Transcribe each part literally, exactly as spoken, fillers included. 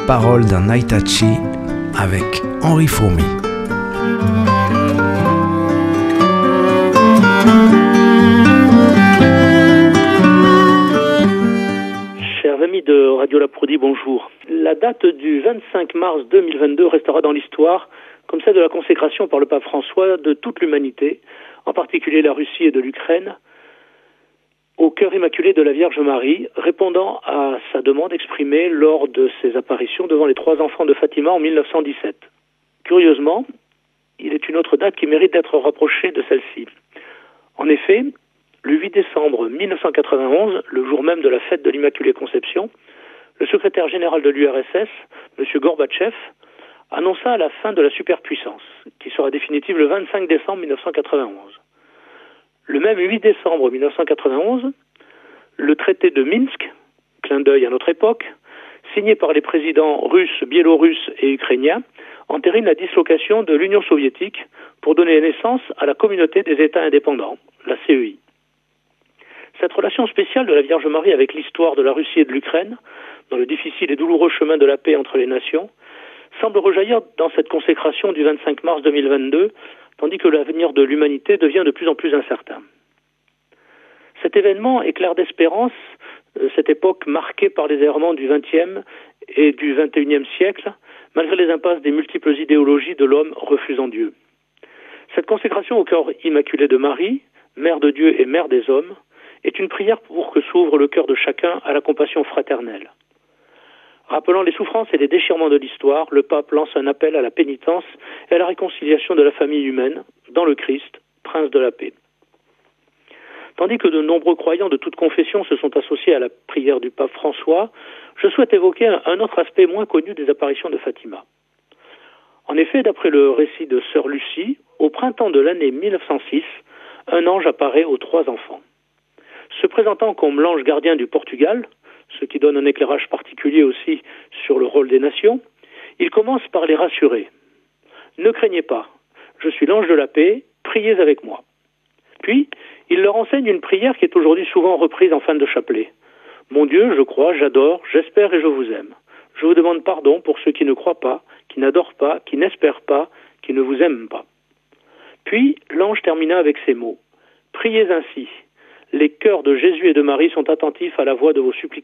paroles d'un Aitachi avec Henri Fourmy. Chers amis de Radio La Prudie, bonjour. La date du vingt-cinq mars deux mille vingt-deux restera dans l'histoire comme celle de la consécration par le pape François de toute l'humanité, en particulier la Russie et de l'Ukraine, au cœur immaculé de la Vierge Marie, répondant à sa demande exprimée lors de ses apparitions devant les trois enfants de Fatima en mille neuf cent dix-sept. Curieusement, il est une autre date qui mérite d'être rapprochée de celle-ci. En effet, le huit décembre mille neuf cent quatre-vingt-onze, le jour même de la fête de l'Immaculée Conception, le secrétaire général de l'U R S S, M. Gorbatchev, annonça la fin de la superpuissance, qui sera définitive le vingt-cinq décembre mille neuf cent quatre-vingt-onze. Le même huit décembre mille neuf cent quatre-vingt-onze, le traité de Minsk, clin d'œil à notre époque, signé par les présidents russes, biélorusses et ukrainiens, entérine la dislocation de l'Union soviétique pour donner naissance à la communauté des États indépendants, la C E I. Cette relation spéciale de la Vierge Marie avec l'histoire de la Russie et de l'Ukraine, dans le difficile et douloureux chemin de la paix entre les nations, semble rejaillir dans cette consécration du vingt-cinq mars deux mille vingt-deux, tandis que l'avenir de l'humanité devient de plus en plus incertain. Cet événement éclaire d'espérance cette époque marquée par les errements du vingtième et du vingt et unième siècle, malgré les impasses des multiples idéologies de l'homme refusant Dieu. Cette consécration au cœur immaculé de Marie, Mère de Dieu et Mère des hommes, est une prière pour que s'ouvre le cœur de chacun à la compassion fraternelle. Rappelant les souffrances et les déchirements de l'histoire, le pape lance un appel à la pénitence et à la réconciliation de la famille humaine dans le Christ, Prince de la paix. Tandis que de nombreux croyants de toute confession se sont associés à la prière du pape François, je souhaite évoquer un autre aspect moins connu des apparitions de Fatima. En effet, d'après le récit de sœur Lucie, au printemps de l'année mille neuf cent six, un ange apparaît aux trois enfants. Se présentant comme l'ange gardien du Portugal, ce qui donne un éclairage particulier aussi sur le rôle des nations, il commence par les rassurer. « Ne craignez pas, je suis l'ange de la paix, priez avec moi. » Puis, il leur enseigne une prière qui est aujourd'hui souvent reprise en fin de chapelet. « Mon Dieu, je crois, j'adore, j'espère et je vous aime. Je vous demande pardon pour ceux qui ne croient pas, qui n'adorent pas, qui n'espèrent pas, qui ne vous aiment pas. » Puis, l'ange termina avec ces mots. « Priez ainsi. Les cœurs de Jésus et de Marie sont attentifs à la voix de vos supplications. »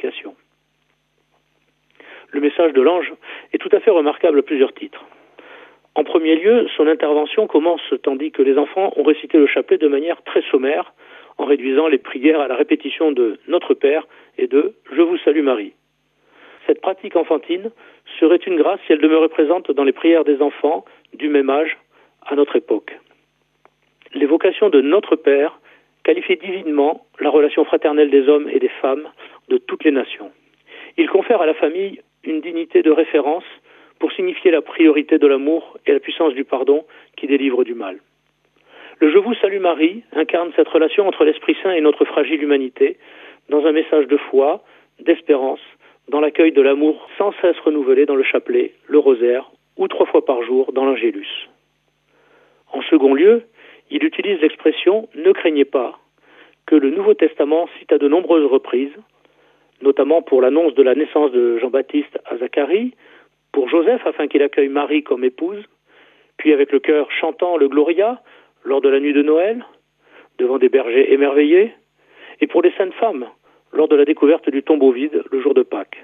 Le message de l'ange est tout à fait remarquable à plusieurs titres. En premier lieu, son intervention commence tandis que les enfants ont récité le chapelet de manière très sommaire, en réduisant les prières à la répétition de « Notre Père » et de « Je vous salue Marie ». Cette pratique enfantine serait une grâce si elle demeurait présente dans les prières des enfants du même âge à notre époque. L'évocation de « Notre Père » qualifie divinement la relation fraternelle des hommes et des femmes de toutes les nations. Il confère à la famille une dignité de référence pour signifier la priorité de l'amour et la puissance du pardon qui délivre du mal. Le « Je vous salue Marie » incarne cette relation entre l'Esprit Saint et notre fragile humanité dans un message de foi, d'espérance, dans l'accueil de l'amour sans cesse renouvelé dans le chapelet, le rosaire ou trois fois par jour dans l'Angélus. En second lieu, il utilise l'expression « ne craignez pas » que le Nouveau Testament cite à de nombreuses reprises, notamment pour l'annonce de la naissance de Jean-Baptiste à Zacharie, pour Joseph afin qu'il accueille Marie comme épouse, puis avec le chœur chantant le Gloria lors de la nuit de Noël, devant des bergers émerveillés, et pour les saintes femmes lors de la découverte du tombeau vide le jour de Pâques.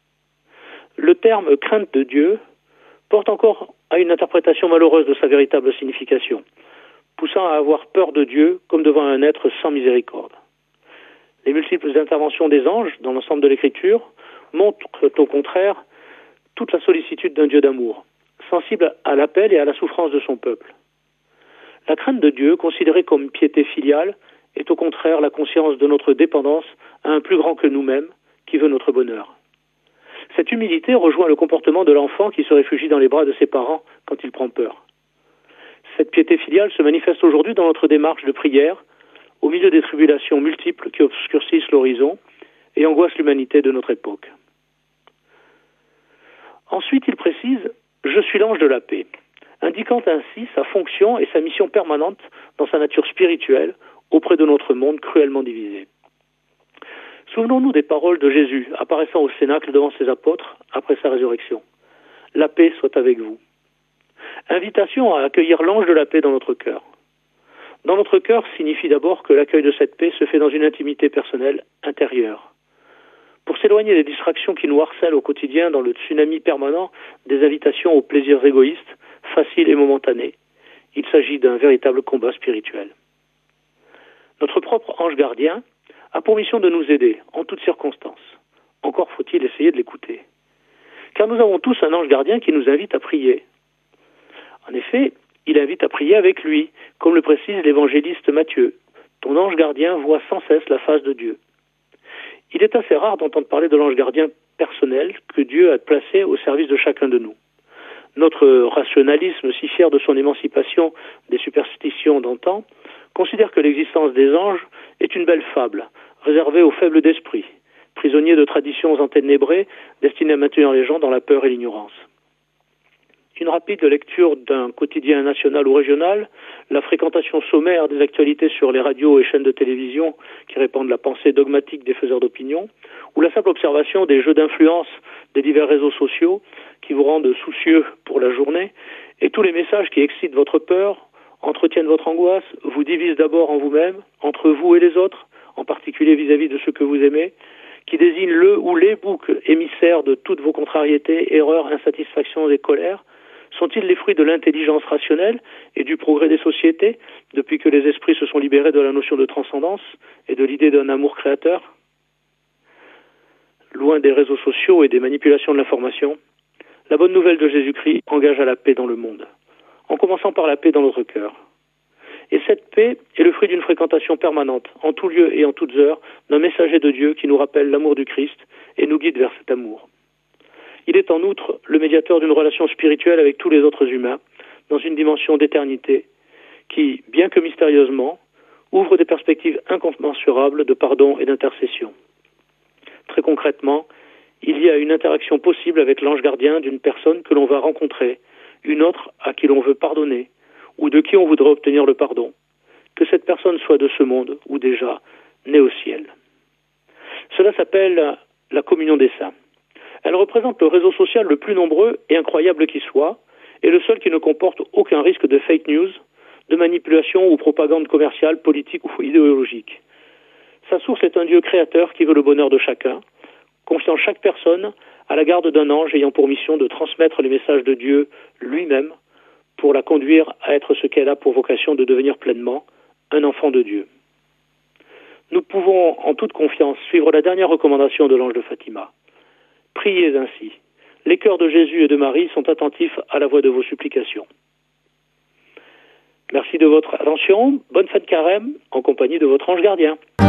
Le terme « crainte de Dieu » porte encore à une interprétation malheureuse de sa véritable signification, poussant à avoir peur de Dieu comme devant un être sans miséricorde. Les multiples interventions des anges dans l'ensemble de l'Écriture montrent au contraire toute la sollicitude d'un Dieu d'amour, sensible à l'appel et à la souffrance de son peuple. La crainte de Dieu, considérée comme piété filiale, est au contraire la conscience de notre dépendance à un plus grand que nous-mêmes, qui veut notre bonheur. Cette humilité rejoint le comportement de l'enfant qui se réfugie dans les bras de ses parents quand il prend peur. Cette piété filiale se manifeste aujourd'hui dans notre démarche de prière, au milieu des tribulations multiples qui obscurcissent l'horizon et angoissent l'humanité de notre époque. Ensuite, il précise « Je suis l'ange de la paix », indiquant ainsi sa fonction et sa mission permanente dans sa nature spirituelle auprès de notre monde cruellement divisé. Souvenons-nous des paroles de Jésus apparaissant au cénacle devant ses apôtres après sa résurrection. « La paix soit avec vous ». Invitation à accueillir l'ange de la paix dans notre cœur. Dans notre cœur signifie d'abord que l'accueil de cette paix se fait dans une intimité personnelle intérieure. Pour s'éloigner des distractions qui nous harcèlent au quotidien dans le tsunami permanent des invitations aux plaisirs égoïstes, faciles et momentanés, il s'agit d'un véritable combat spirituel. Notre propre ange gardien a pour mission de nous aider en toutes circonstances. Encore faut-il essayer de l'écouter. Car nous avons tous un ange gardien qui nous invite à prier. En effet, il invite à prier avec lui, comme le précise l'évangéliste Matthieu. Ton ange gardien voit sans cesse la face de Dieu. Il est assez rare d'entendre parler de l'ange gardien personnel que Dieu a placé au service de chacun de nous. Notre rationalisme, si fier de son émancipation des superstitions d'antan, considère que l'existence des anges est une belle fable, réservée aux faibles d'esprit, prisonniers de traditions enténébrées, destinées à maintenir les gens dans la peur et l'ignorance. Une rapide lecture d'un quotidien national ou régional, la fréquentation sommaire des actualités sur les radios et chaînes de télévision qui répandent la pensée dogmatique des faiseurs d'opinion, ou la simple observation des jeux d'influence des divers réseaux sociaux qui vous rendent soucieux pour la journée, et tous les messages qui excitent votre peur, entretiennent votre angoisse, vous divisent d'abord en vous-même, entre vous et les autres, en particulier vis-à-vis de ceux que vous aimez, qui désignent le ou les boucs émissaires de toutes vos contrariétés, erreurs, insatisfactions et colères. Sont-ils les fruits de l'intelligence rationnelle et du progrès des sociétés, depuis que les esprits se sont libérés de la notion de transcendance et de l'idée d'un amour créateur? Loin des réseaux sociaux et des manipulations de l'information, la bonne nouvelle de Jésus-Christ engage à la paix dans le monde, en commençant par la paix dans notre cœur. Et cette paix est le fruit d'une fréquentation permanente, en tout lieu et en toutes heures, d'un messager de Dieu qui nous rappelle l'amour du Christ et nous guide vers cet amour. Il est en outre le médiateur d'une relation spirituelle avec tous les autres humains, dans une dimension d'éternité, qui, bien que mystérieusement, ouvre des perspectives incommensurables de pardon et d'intercession. Très concrètement, il y a une interaction possible avec l'ange gardien d'une personne que l'on va rencontrer, une autre à qui l'on veut pardonner, ou de qui on voudrait obtenir le pardon, que cette personne soit de ce monde, ou déjà née au ciel. Cela s'appelle la communion des saints. Elle représente le réseau social le plus nombreux et incroyable qui soit, et le seul qui ne comporte aucun risque de fake news, de manipulation ou propagande commerciale, politique ou idéologique. Sa source est un Dieu créateur qui veut le bonheur de chacun, confiant chaque personne à la garde d'un ange ayant pour mission de transmettre les messages de Dieu lui-même pour la conduire à être ce qu'elle a pour vocation de devenir pleinement, un enfant de Dieu. Nous pouvons en toute confiance suivre la dernière recommandation de l'ange de Fatima. Priez ainsi. Les cœurs de Jésus et de Marie sont attentifs à la voix de vos supplications. Merci de votre attention. Bonne fête carême en compagnie de votre ange gardien.